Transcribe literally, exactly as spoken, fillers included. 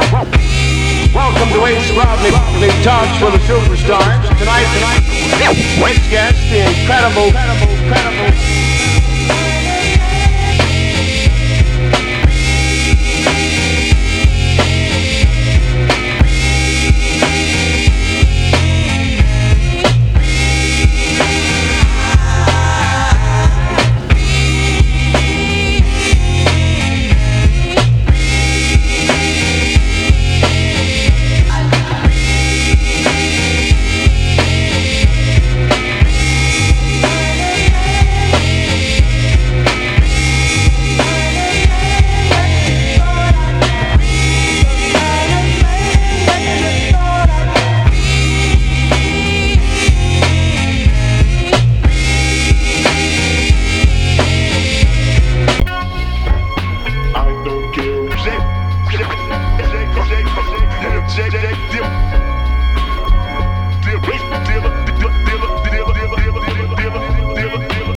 Welcome to Ace Rodney, the talks for the superstars. Tonight, tonight, next guest, the incredible, incredible, incredible. Dip, dip, dip, dip, dip,